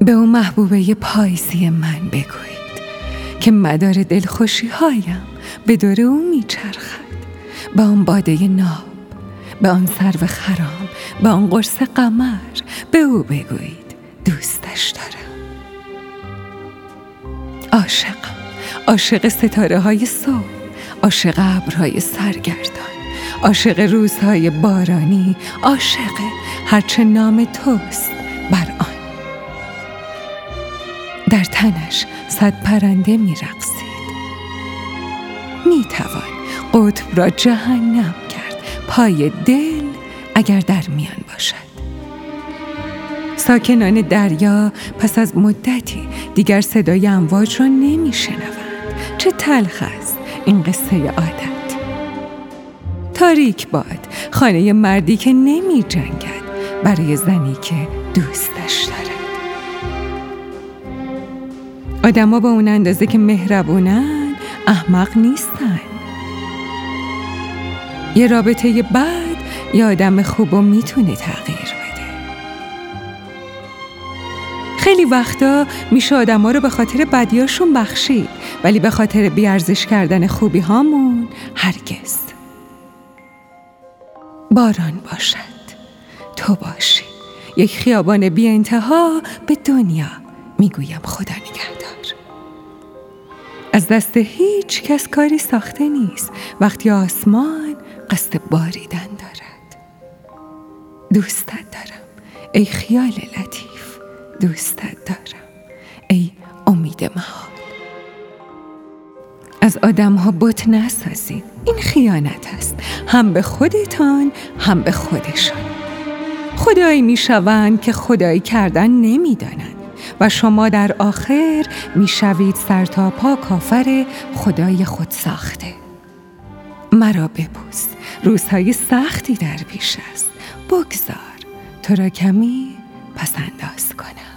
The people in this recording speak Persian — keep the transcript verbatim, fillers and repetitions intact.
به اون محبوبه پاییزی من بگویید که مدار دلخوشی هایم به دور او میچرخد. به آن باده ناب، به آن سرو خرام، به آن قرص قمر، به او بگویید دوستش دارم. عاشقم، عاشق ستاره های صبح، عاشق ابرهای سرگردان، عاشق روزهای بارانی، عاشق هرچه نام توست بر آن. در تنش صد پرنده می رقصید. می توان قطب را جهنم کرد پای دل اگر در میان باشد. ساکنان دریا پس از مدتی دیگر صدای امواج را نمی شنوند. چه تلخ است این قصه عادت. تاریک باد خانه مردی که نمی جنگد برای زنی که دوستش دارد. آدم ها با اون اندازه که مهربونن احمق نیستن. یه رابطه بد یه آدم خوبو میتونه تغییر بده. خیلی وقتا میشه آدم ها رو به خاطر بدیاشون بخشید، ولی به خاطر بیارزش کردن خوبی هامون هرگز. باران باشد، تو باشی، یک خیابان بی انتها به دنیا میگویم خدا نگهدار. از دست هیچ کس کاری ساخته نیست وقتی آسمان قصد باریدن دارد. دوستت دارم ای خیال لطیف، دوستت دارم ای امید محال. از آدم ها بت نسازید، این خیانت است، هم به خودتان هم به خودشان. خدایی میشوند که خدایی کردن نمیدانند و شما در آخر میشوید سر تا پا کافر خدای خود ساخته. مرا ببوس، روزهای سختی در پیش است، بگذار تو را کمی پس انداز کنم.